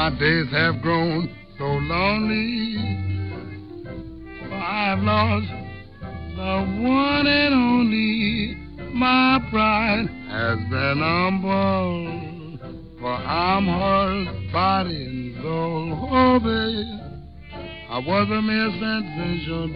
My days have grown so lonely, for I've lost the one and only. My pride has been humbled, for I'm her body and soul. Oh, babe, I was a mere sensation,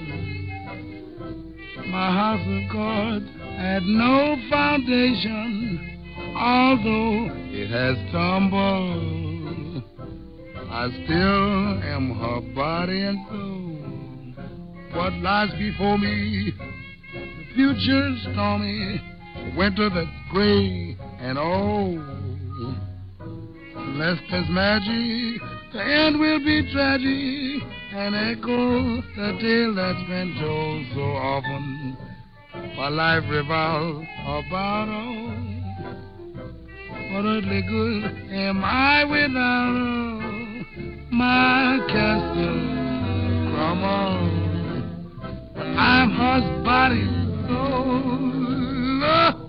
babe. My house of cards had no foundation, although it has tumbled. I still am her body and soul. What lies before me? The future's stormy, winter that's gray and old. Unless there's magic, the end will be tragic and echo the tale that's been told so often. My life revolves about all. What earthly good am I without her? My castle crumbles. I'm her body and soul.